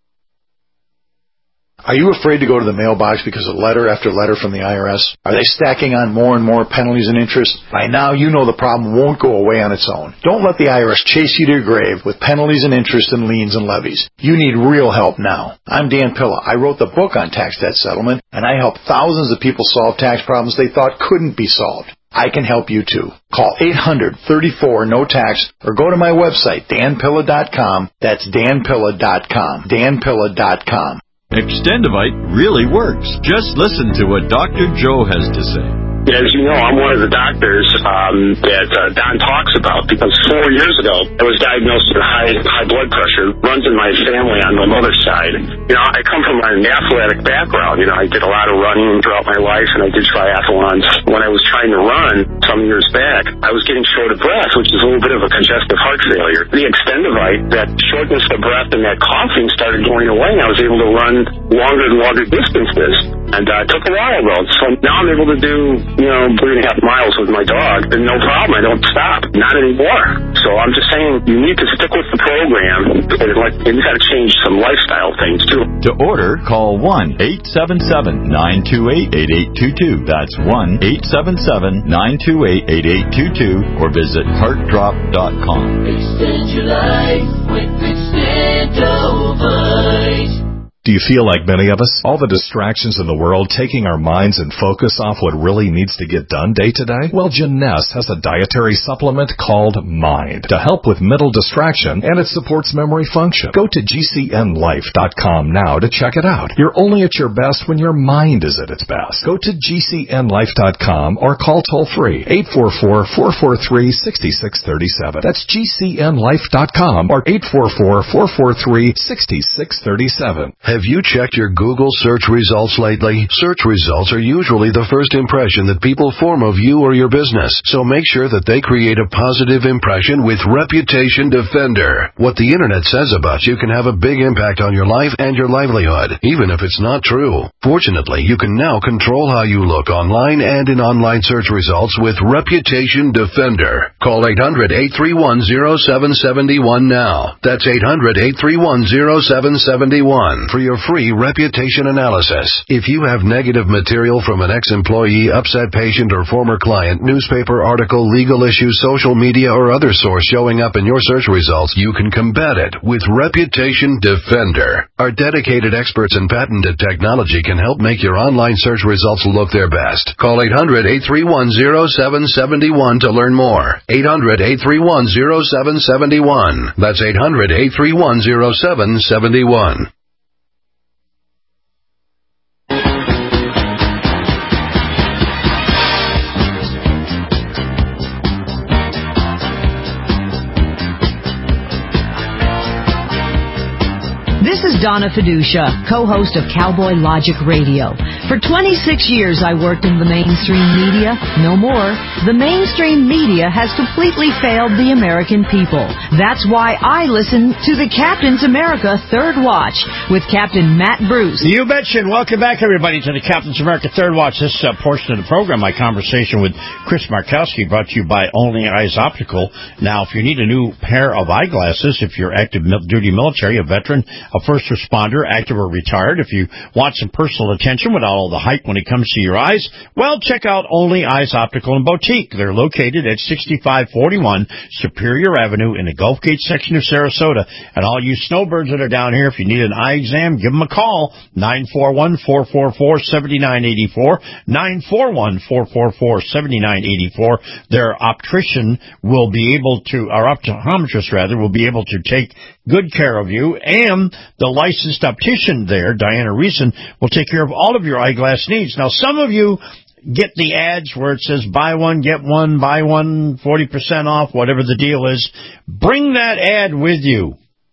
Are you afraid to go to the mailbox because of letter after letter from the I R S? Are they stacking on more and more penalties and interest? By now, you know the problem won't go away on its own. Don't let the I R S chase you to your grave with penalties and interest and liens and levies. You need real help now. I'm Dan Pilla. I wrote the book on tax debt settlement, and I help thousands of people solve tax problems they thought couldn't be solved. I can help you too. Call eight hundred, thirty-four, no tax or go to my website, dan pilla dot com. That's dan pilla dot com. dan pilla dot com. Extendivite really works. Just listen to what Doctor Joe has to say. As you know, I'm one of the doctors um, that uh, Don talks about because four years ago, I was diagnosed with high high blood pressure. Runs in my family on my mother's side. You know, I come from an athletic background. You know, I did a lot of running throughout my life, and I did triathlons. When I was trying to run some years back, I was getting short of breath, which is a little bit of a congestive heart failure. The Extendivite, that shortness of breath and that coughing started going away, and I was able to run longer and longer distances. And uh, it took a while, though. So now I'm able to do, you know, three and a half miles with my dog, and no problem. I don't stop. Not anymore. So I'm just saying, you need to stick with the program, and like, you've got to change some lifestyle things, too. To order, call one eight seven seven, nine two eight, eight eight two two. That's one eight seven seven, nine two eight, eight eight two two, or visit heart drop dot com. Extend your life with Extendivite. Do you feel like many of us? All the distractions in the world taking our minds and focus off what really needs to get done day to day? Well, Jeunesse has a dietary supplement called Mind to help with mental distraction, and it supports memory function. Go to G C N life dot com now to check it out. You're only at your best when your mind is at its best. Go to G C N life dot com or call toll-free eight four four, four four three, six six three seven. That's G C N life dot com or eight four four, four four three, six six three seven. Have you checked your Google search results lately? Search results are usually the first impression that people form of you or your business, so make sure that they create a positive impression with Reputation Defender. What the internet says about you can have a big impact on your life and your livelihood, even if it's not true. Fortunately, you can now control how you look online and in online search results with Reputation Defender. Call eight hundred, eight three one, zero seven seven one now. That's eight hundred, eight three one, zero seven seven one for your free reputation analysis. If you have negative material from an ex-employee, upset patient, or former client, newspaper article, legal issue, social media, or other source showing up in your search results, you can combat it with Reputation Defender. Our dedicated experts in patented technology can help make your online search results look their best. Call eight hundred, eight three one, zero seven seven one to learn more. eight hundred, eight three one, zero seven seven one. That's eight hundred, eight three one, zero seven seven one. This is Donna Fiducia, co-host of Cowboy Logic Radio. For twenty-six years, I worked in the mainstream media. No more. The mainstream media has completely failed the American people. That's why I listen to the Captain's America Third Watch with Captain Matt Bruce. You betcha, and welcome back, everybody, to the Captain's America Third Watch. This uh, portion of the program, my conversation with Chris Markowski, brought to you by Only Eyes Optical. Now, if you need a new pair of eyeglasses, if you're active duty military, a veteran, a first responder, active or retired, if you want some personal attention without all the hype when it comes to your eyes, well, check out Only Eyes Optical and Boutique. They're located at sixty-five forty-one Superior Avenue in the Gulf Gate section of Sarasota. And all you snowbirds that are down here, if you need an eye exam, give them a call, nine four one, four four four, seven nine eight four, nine four one, four four four, seven nine eight four. Their optician will be able to, or optometrist rather, will be able to take good care of you, and the licensed optician there, Diana Reason, will take care of all of your eyeglass needs. Now, some of you get the ads where it says buy one, get one, buy one, forty percent off, whatever the deal is. Bring that ad with you.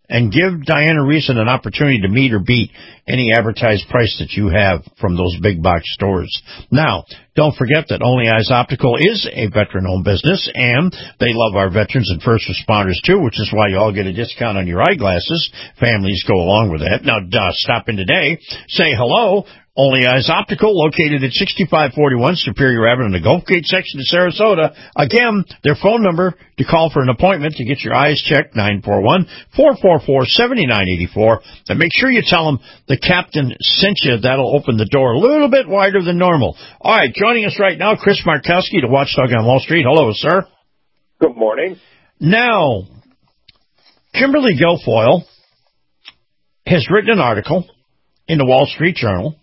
and give Diana Reason an opportunity to meet or beat any advertised price that you have from those big box stores. Now, don't forget that Only Eyes Optical is a veteran-owned business, and they love our veterans and first responders, too, which is why you all get a discount on your eyeglasses. Families go along with that. Now, uh, stop in today, say hello. Only Eyes Optical, located at sixty-five forty-one Superior Avenue in the Gulf Gate section of Sarasota. Again, their phone number to call for an appointment to get your eyes checked, nine four one, four four four, seven nine eight four. And make sure you tell them the captain sent you. That'll open the door a little bit wider than normal. All right, joining us right now, Chris Markowski, the Watchdog on Wall Street. Hello, sir. Good morning. Now, Kimberly Guilfoyle has written an article in the Wall Street Journal,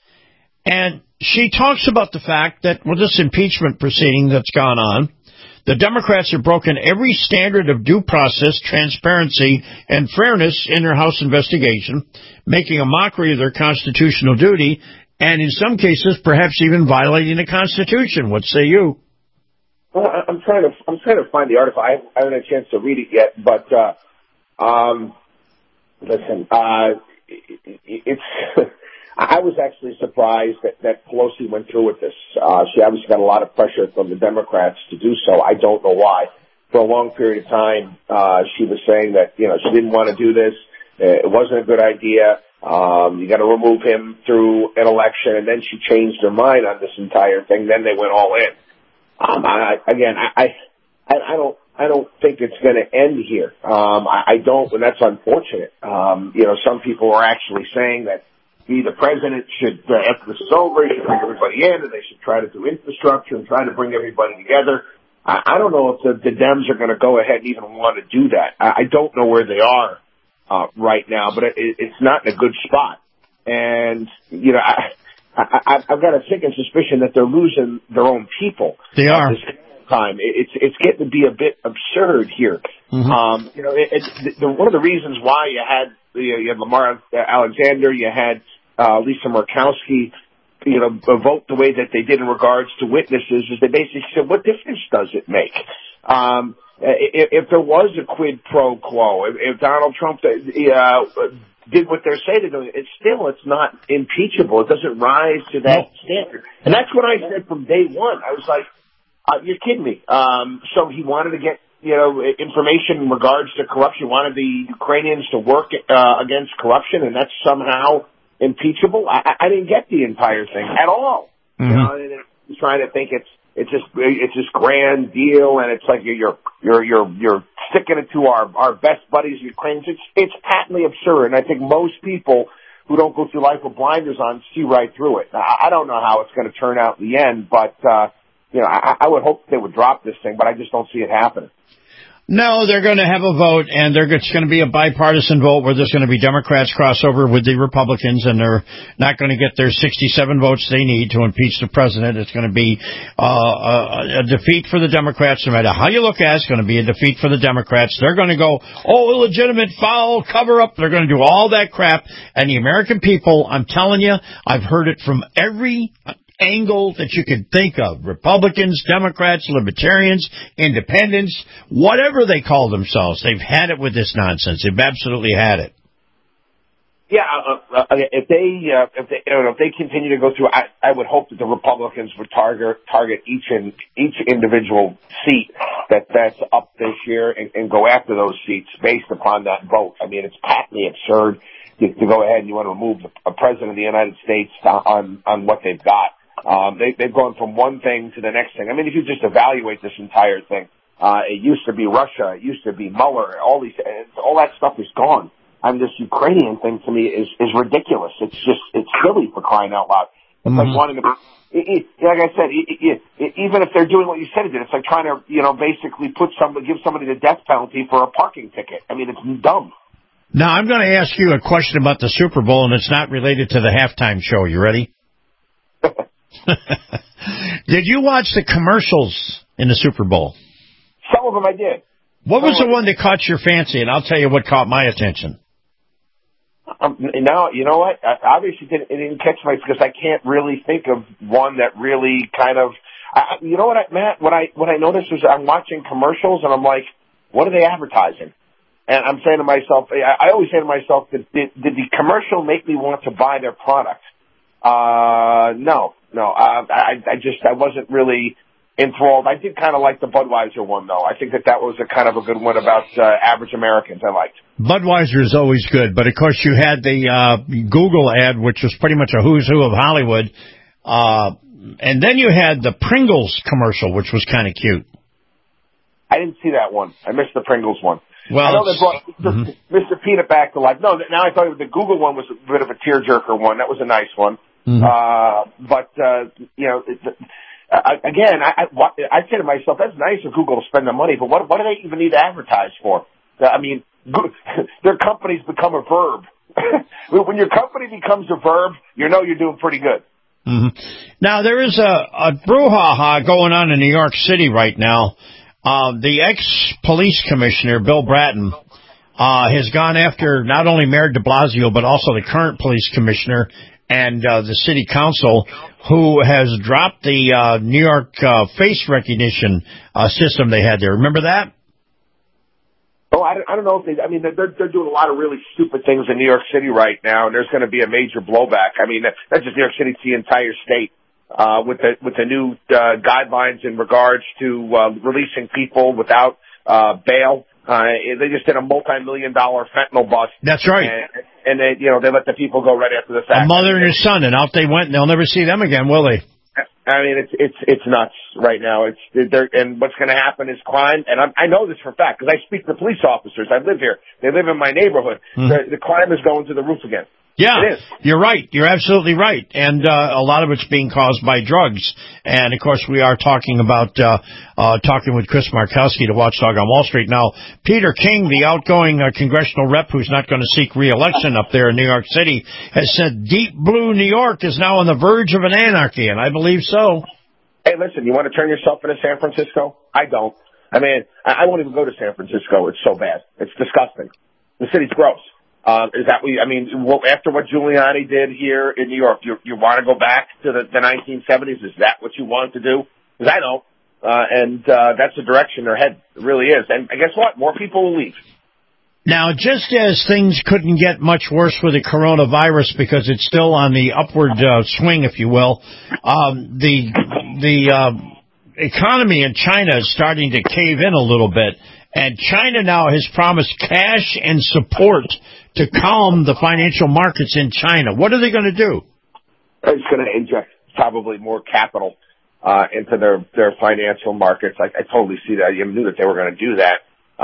and she talks about the fact that with this impeachment proceeding that's gone on, the Democrats have broken every standard of due process, transparency, and fairness in their House investigation, making a mockery of their constitutional duty, and in some cases, perhaps even violating the Constitution. What say you? Well, I'm trying to I'm trying to find the article. I haven't had a chance to read it yet, but uh, um, listen, uh, it, it's. I was actually surprised that, that Pelosi went through with this. Uh, she obviously got a lot of pressure from the Democrats to do so. I don't know why. For a long period of time, uh, she was saying that, you know, she didn't want to do this. It wasn't a good idea. Um, you got to remove him through an election. And then she changed her mind on this entire thing. Then they went all in. Um, I, again, I, I, I don't, I don't think it's going to end here. Um, I, I don't, and that's unfortunate. Um, you know, some people are actually saying that He, the president should, uh, after this is over, he should bring everybody in, and they should try to do infrastructure and try to bring everybody together. I, I don't know if the, the Dems are going to go ahead and even want to do that. I, I don't know where they are uh, right now, but it, it's not in a good spot. And, you know, I, I, I've got a sinking suspicion that they're losing their own people. They are. At this time. It's, it's getting to be a bit absurd here. Mm-hmm. Um, you know, it, it, the, one of the reasons why you had, you, know, you had Lamar Alexander, you had Uh, Lisa Murkowski, you know, vote the way that they did in regards to witnesses, is they basically said, what difference does it make? Um, if, if there was a quid pro quo, if, if Donald Trump uh, did what they're saying to do, it's still, it's not impeachable. It doesn't rise to that no. standard. And that's what I said from day one. I was like, uh, you're kidding me. Um, so he wanted to get, you know, information in regards to corruption, wanted the Ukrainians to work uh, against corruption, and that's somehow impeachable. I, I didn't get the entire thing at all. Mm-hmm. You know, and it's trying to think it's it's this it's this grand deal, and it's like you're you're you're you're sticking it to our our best buddies, Ukrainians. It's it's patently absurd, and I think most people who don't go through life with blinders on see right through it. Now, I don't know how it's going to turn out in the end, but uh, you know, I, I would hope they would drop this thing, but I just don't see it happening. No, they're going to have a vote, and they're, it's going to be a bipartisan vote where there's going to be Democrats crossover with the Republicans, and they're not going to get their sixty-seven votes they need to impeach the president. It's going to be uh, a, a defeat for the Democrats, no matter how you look at it. It's going to be a defeat for the Democrats. They're going to go, oh, illegitimate, foul, cover up. They're going to do all that crap, and the American people, I'm telling you, I've heard it from every angle that you could think of. Republicans, Democrats, Libertarians, Independents, whatever they call themselves. They've had it with this nonsense. They've absolutely had it. Yeah, uh, uh, if they uh, if they you know, if they continue to go through, I, I would hope that the Republicans would target target each and each individual seat that that's up this year and, and go after those seats based upon that vote. I mean, it's patently absurd to, to go ahead and you want to remove a president of the United States on on what they've got. Um, they, they've gone from one thing to the next thing. I mean, if you just evaluate this entire thing, uh, it used to be Russia, it used to be Mueller, all these, all that stuff is gone. I mean, this Ukrainian thing to me is, is ridiculous. It's just, it's silly for crying out loud. It's mm-hmm. like wanting to, it, it, like I said, it, it, it, even if they're doing what you said it did, it's like trying to, you know, basically put somebody, give somebody the death penalty for a parking ticket. I mean, it's dumb. Now, I'm going to ask you a question about the Super Bowl, and it's not related to the halftime show. You ready? Did you watch the commercials in the Super Bowl? Some of them I did. What was the one that caught your fancy? And I'll tell you what caught my attention. Um, now, you know what? I obviously didn't, it didn't catch my, because I can't really think of one that really kind of, I, you know what, I, Matt, what I, what I noticed was I'm watching commercials and I'm like, what are they advertising? And I'm saying to myself, I, I always say to myself, did, did, did the commercial make me want to buy their product? Uh, no, no. Uh, I, I just, I wasn't really enthralled. I did kind of like the Budweiser one, though. I think that that was a kind of a good one about uh, average Americans I liked. Budweiser is always good, but of course you had the uh, Google ad, which was pretty much a who's who of Hollywood. Uh, and then you had the Pringles commercial, which was kind of cute. I didn't see that one. I missed the Pringles one. Well, I know they brought mm-hmm. Mister Peanut back to life. No, now I thought the Google one was a bit of a tearjerker one. That was a nice one. Mm-hmm. Uh, but, uh, you know, it, uh, again, I, I, I say to myself, that's nice of Google to spend the money, but what, what do they even need to advertise for? I mean, their companies become a verb. When your company becomes a verb, you know you're doing pretty good. Mm-hmm. Now, there is a, a brouhaha going on in New York City right now. Uh, the ex-police commissioner, Bill Bratton, uh, has gone after not only Mayor de Blasio, but also the current police commissioner and uh, the city council, who has dropped the uh, New York uh, face recognition uh, system they had there. Remember that? Oh, I don't, I don't know if they, I mean, they're, they're doing a lot of really stupid things in New York City right now, and there's going to be a major blowback. I mean, that's just New York City, it's the entire state. Uh, with the, with the new, uh, guidelines in regards to, uh, releasing people without, uh, bail. Uh, they just did a multi-million dollar fentanyl bust. That's right. And, and they, you know, they let the people go right after the fact. A mother and her son, and out they went, and they'll never see them again, will they? I mean, it's, it's, it's nuts right now. It's, they're, and what's going to happen is crime, and I'm, I know this for a fact, because I speak to police officers. I live here. They live in my neighborhood. Mm. The, the crime is going to the roof again. Yeah, you're right. You're absolutely right. And uh, a lot of it's being caused by drugs. And, of course, we are talking about uh, uh, talking with Chris Markowski, the watchdog on Wall Street. Now, Peter King, the outgoing uh, congressional rep who's not going to seek re-election up there in New York City, has said deep blue New York is now on the verge of an anarchy, and I believe so. Hey, listen, you want to turn yourself into San Francisco? I don't. I mean, I, I won't even go to San Francisco. It's so bad. It's disgusting. The city's gross. Uh, is that we, I mean, after what Giuliani did here in New York, you, you want to go back to the, the nineteen seventies? Is that what you want to do? Because I don't. Uh, and, uh, that's the direction they're heading. It really is. And guess what? More people will leave. Now, just as things couldn't get much worse with the coronavirus because it's still on the upward, uh, swing, if you will, um, the, the, uh, economy in China is starting to cave in a little bit. And China now has promised cash and support to calm the financial markets in China. What are they going to do? It's going to inject probably more capital uh, into their, their financial markets. I, I totally see that. You knew that they were going to do that.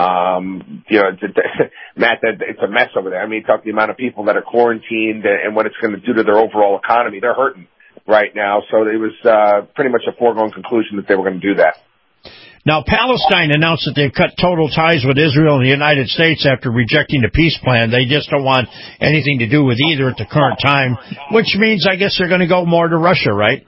Um, you know, Matt, it's a mess over there. I mean, talk the amount of people that are quarantined and what it's going to do to their overall economy. They're hurting right now. So it was uh, pretty much a foregone conclusion that they were going to do that. Now, Palestine announced that they've cut total ties with Israel and the United States after rejecting the peace plan. They just don't want anything to do with either at the current time, which means I guess they're going to go more to Russia, right?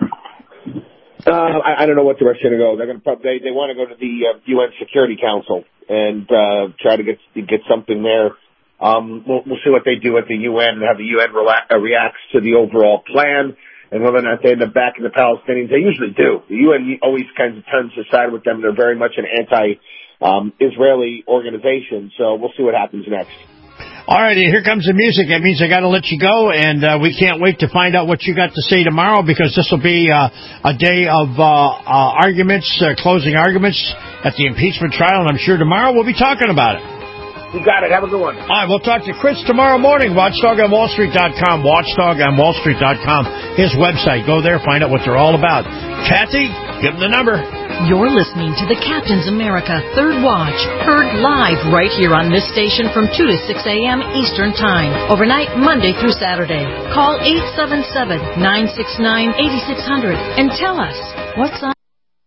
Uh, I, I don't know what direction to go. They're going to they they want to go to the uh, U N Security Council and uh, try to get get something there. Um, we'll, we'll see what they do at the U N and how the U N rela- uh, reacts to the overall plan. And whether or not they end up backing the Palestinians, they usually do. The U N always kind of turns to side with them. They're very much an anti-Israeli um, organization. So we'll see what happens next. All righty, here comes the music. That means I got to let you go, and uh, we can't wait to find out what you got to say tomorrow because this will be uh, a day of uh, uh, arguments, uh, closing arguments at the impeachment trial, and I'm sure tomorrow we'll be talking about it. You got it. Have a good one. All right, we'll talk to Chris tomorrow morning. watchdog on wall street dot com. watchdog on wall street dot com. His website. Go there, find out what they're all about. Kathy, give them the number. You're listening to the Captain's America Third Watch, heard live right here on this station from two to six a.m. Eastern Time, overnight Monday through Saturday. Call eight seven seven, nine six nine, eight six zero zero and tell us what's on.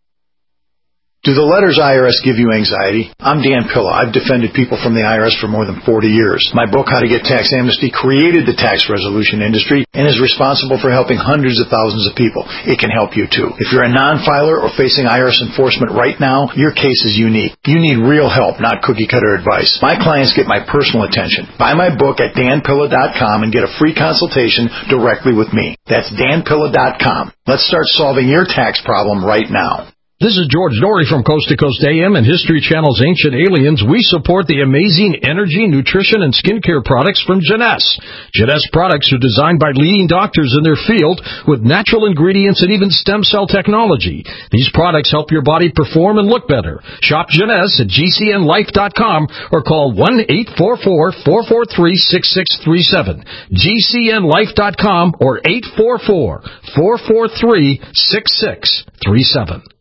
Do the letters I R S give you anxiety? I'm Dan Pilla. I've defended people from the I R S for more than forty years. My book, How to Get Tax Amnesty, created the tax resolution industry and is responsible for helping hundreds of thousands of people. It can help you too. If you're a non-filer or facing I R S enforcement right now, your case is unique. You need real help, not cookie-cutter advice. My clients get my personal attention. Buy my book at dan pilla dot com and get a free consultation directly with me. That's dan pilla dot com. Let's start solving your tax problem right now. This is George Dory from Coast to Coast A M and History Channel's Ancient Aliens. We support the amazing energy, nutrition, and skincare products from Jeunesse. Jeunesse products are designed by leading doctors in their field with natural ingredients and even stem cell technology. These products help your body perform and look better. Shop Jeunesse at G C N life dot com or call one eight four four, four four three, six six three seven. G C N life dot com or eight four four, four four three, six six three seven.